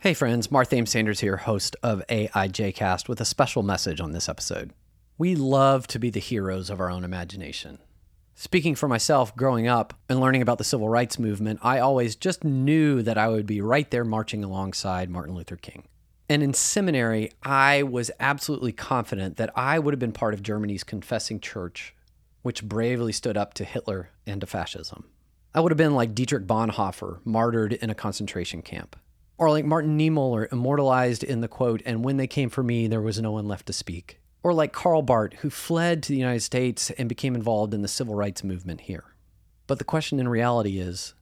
Hey friends, Marthaim Sanders here, host of AIJcast, with a special message on this episode. We love to be the heroes of our own imagination. Speaking for myself, growing up and learning about the civil rights movement, I always just knew that I would be right there marching alongside Martin Luther King. And in seminary, I was absolutely confident that I would have been part of Germany's confessing church, which bravely stood up to Hitler and to fascism. I would have been like Dietrich Bonhoeffer, martyred in a concentration camp. Or like Martin Niemöller, immortalized in the quote, "And when they came for me, there was no one left to speak." Or like Karl Barth, who fled to the United States and became involved in the civil rights movement here. But the question in reality is,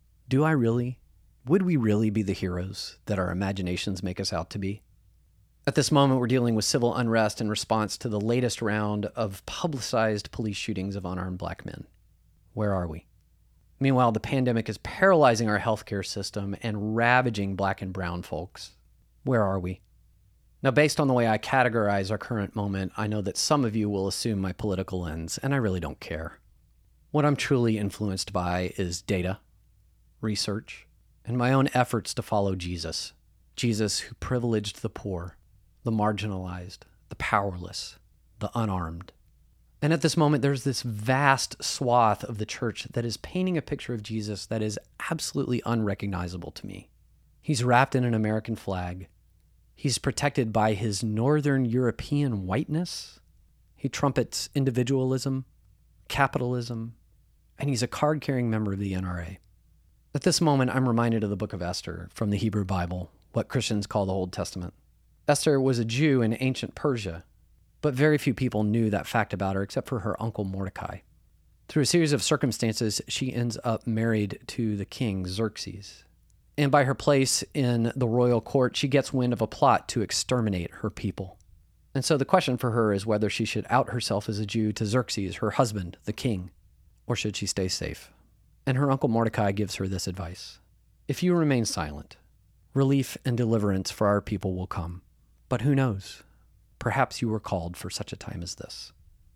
would we really be the heroes that our imaginations make us out to be? At this moment, we're dealing with civil unrest in response to the latest round of publicized police shootings of unarmed black men. Where are we? Meanwhile, the pandemic is paralyzing our healthcare system and ravaging black and brown folks. Where are we? Now, based on the way I categorize our current moment, I know that some of you will assume my political lens, and I really don't care. What I'm truly influenced by is data, research, and my own efforts to follow Jesus. Jesus who privileged the poor, the marginalized, the powerless, the unarmed. And at this moment, there's this vast swath of the church that is painting a picture of Jesus that is absolutely unrecognizable to me. He's wrapped in an American flag. He's protected by his Northern European whiteness. He trumpets individualism, capitalism, and he's a card-carrying member of the NRA. At this moment, I'm reminded of the book of Esther from the Hebrew Bible, what Christians call the Old Testament. Esther was a Jew in ancient Persia, but very few people knew that fact about her except for her uncle Mordecai. Through a series of circumstances, she ends up married to the king Xerxes. And by her place in the royal court, she gets wind of a plot to exterminate her people. And so the question for her is whether she should out herself as a Jew to Xerxes, her husband, the king, or should she stay safe? And her uncle Mordecai gives her this advice: "If you remain silent, relief and deliverance for our people will come. But who knows? Perhaps you were called for such a time as this."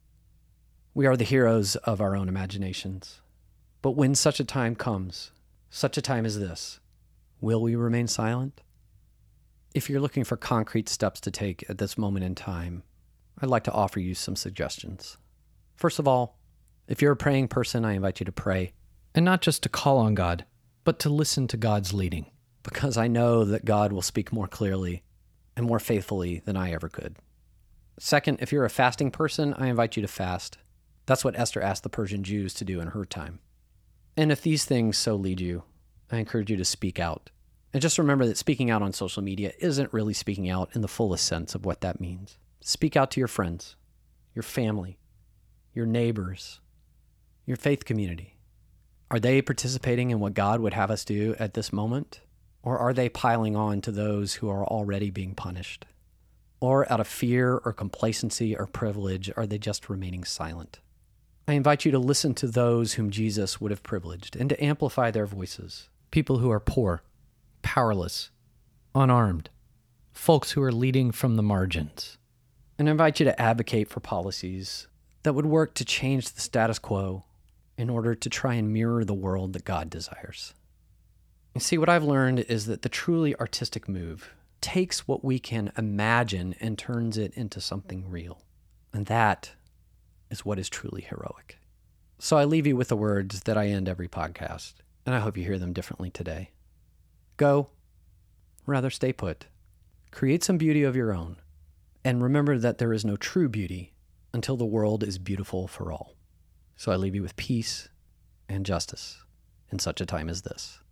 We are the heroes of our own imaginations. But when such a time comes, such a time as this, will we remain silent? If you're looking for concrete steps to take at this moment in time, I'd like to offer you some suggestions. First of all, if you're a praying person, I invite you to pray. And not just to call on God, but to listen to God's leading. Because I know that God will speak more clearly and more faithfully than I ever could. Second, if you're a fasting person, I invite you to fast. That's what Esther asked the Persian Jews to do in her time. And if these things so lead you, I encourage you to speak out. And just remember that speaking out on social media isn't really speaking out in the fullest sense of what that means. Speak out to your friends, your family, your neighbors, your faith community. Are they participating in what God would have us do at this moment? Or are they piling on to those who are already being punished? Or out of fear or complacency or privilege, are they just remaining silent? I invite you to listen to those whom Jesus would have privileged and to amplify their voices. People who are poor, powerless, unarmed, folks who are leading from the margins. And I invite you to advocate for policies that would work to change the status quo in order to try and mirror the world that God desires. You see, what I've learned is that the truly artistic move takes what we can imagine and turns it into something real. And that is what is truly heroic. So I leave you with the words that I end every podcast, and I hope you hear them differently today. Go, rather stay put. Create some beauty of your own, and remember that there is no true beauty until the world is beautiful for all. So I leave you with peace and justice in such a time as this.